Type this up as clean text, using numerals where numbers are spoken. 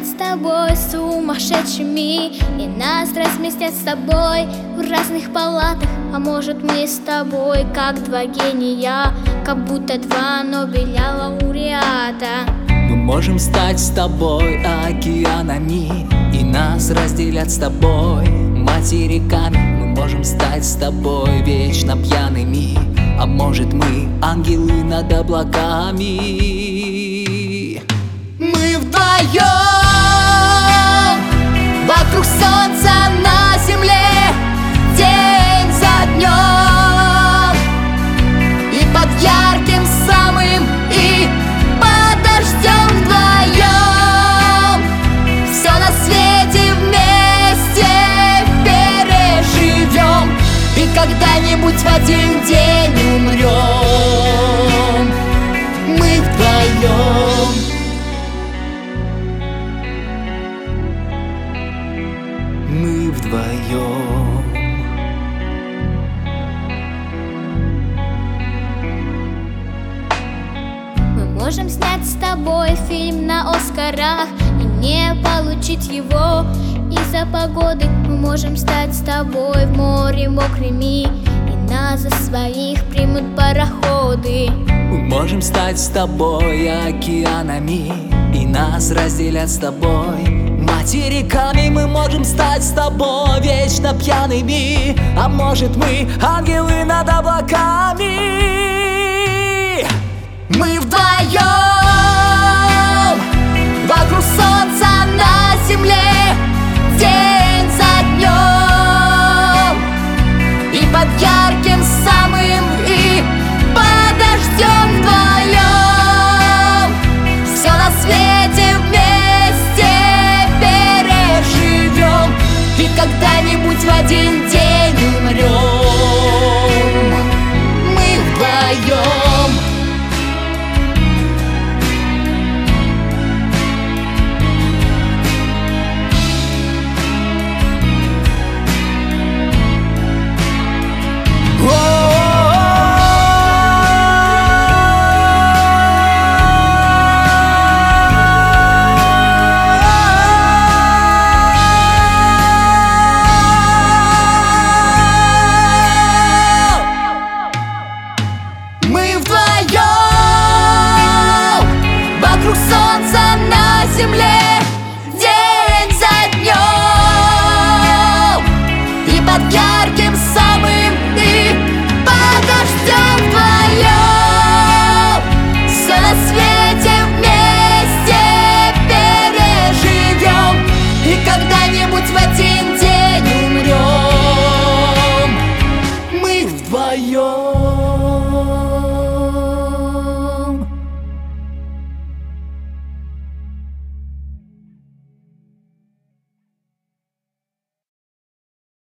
стать с тобой сумасшедшими, и нас разместят с тобой в разных палатах. А может, мы с тобой как два гения, как будто два Нобеля лауреата. Мы можем стать с тобой океанами, и нас разделят с тобой материками. Мы можем стать с тобой вечно пьяными, а может, мы ангелы над облаками. Мы вдвоем вокруг солнца на земле, день за днем, и под ярким самым, и под дождем вдвоем. Все на свете вместе переживем, и когда-нибудь в один день умрем. Мы вдвоем. Мы вдвоем. Мы можем снять с тобой фильм на Оскарах и не получить его из-за погоды. Мы можем стать с тобой в море мокрыми, и нас за своих примут пароходы. Мы можем стать с тобой океанами, и нас разделят с тобой материками. Мы можем стать с тобой вечно пьяными, а может, мы ангелы над облаками. Мы вдвоем